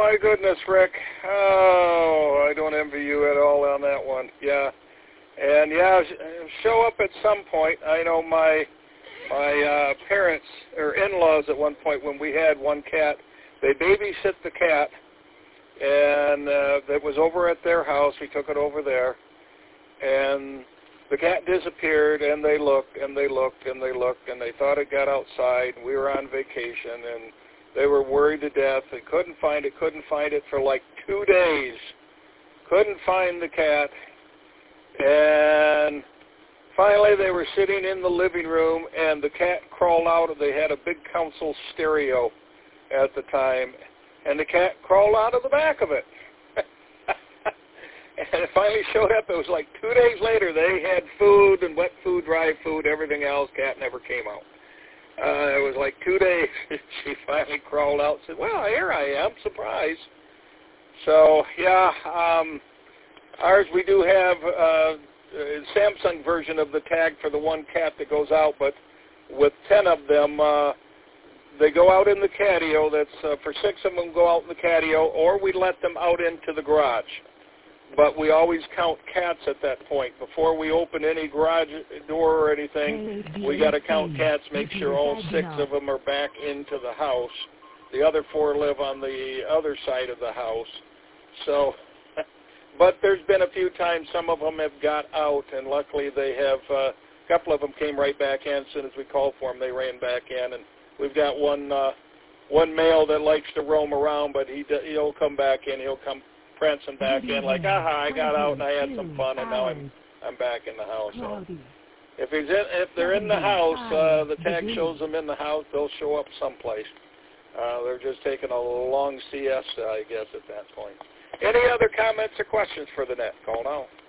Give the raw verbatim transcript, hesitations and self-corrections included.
my goodness, Rick. Oh, I don't envy you at all on that one. Yeah. And, yeah, show up at some point. I know my my uh, parents, or in-laws at one point when we had one cat, they babysit the cat, and uh, that was over at their house. We took it over there, and the cat disappeared, and they looked, and they looked, and they looked, and they thought it got outside. We were on vacation, and they were worried to death. They couldn't find it, couldn't find it for like two days. Couldn't find the cat. And finally they were sitting in the living room, and the cat crawled out. They had a big console stereo at the time, and the cat crawled out of the back of it. And it finally showed up. It was like two days later. They had food and wet food, dry food, everything else. Cat never came out. Uh, it was like two days. She finally crawled out and said, well, here I am, surprise. So, yeah, um, ours we do have uh, a Samsung version of the tag for the one cat that goes out, but with ten of them, uh, they go out in the catio. That's uh, for six of them go out in the catio, or we let them out into the garage. But we always count cats at that point. Before we open any garage door or anything, we got to count cats, make sure all six of them are back into the house. The other four live on the other side of the house. So, but there's been a few times some of them have got out, and luckily they have, uh, a couple of them came right back in. As soon as we called for them, they ran back in. And we've got one uh, one male that likes to roam around, but he, he'll come back in. He'll come prancing back in like, aha, I got out and I had some fun, and now I'm I'm back in the house. So if he's in, if they're in the house, uh, the tag shows them in the house. They'll show up someplace. Uh, they're just taking a long siesta, I guess, at that point. Any other comments or questions for the net? Call now.